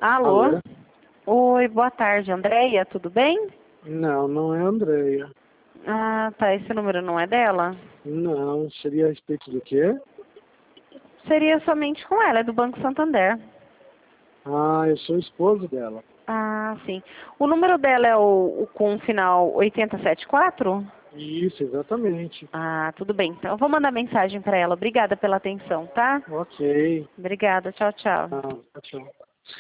Alô? Alô? Oi, boa tarde, Andréia, tudo bem? Não, não é a Andréia. Ah, tá, esse número não é dela? Não, seria a respeito do quê? Seria somente com ela, é do Banco Santander. Ah, eu sou o esposo dela. Ah, sim. O número dela é o com o final 8074? Isso, exatamente. Ah, tudo bem. Então eu vou mandar mensagem para ela. Obrigada pela atenção, tá? Ok. Obrigada, tchau, tchau. Ah, tchau.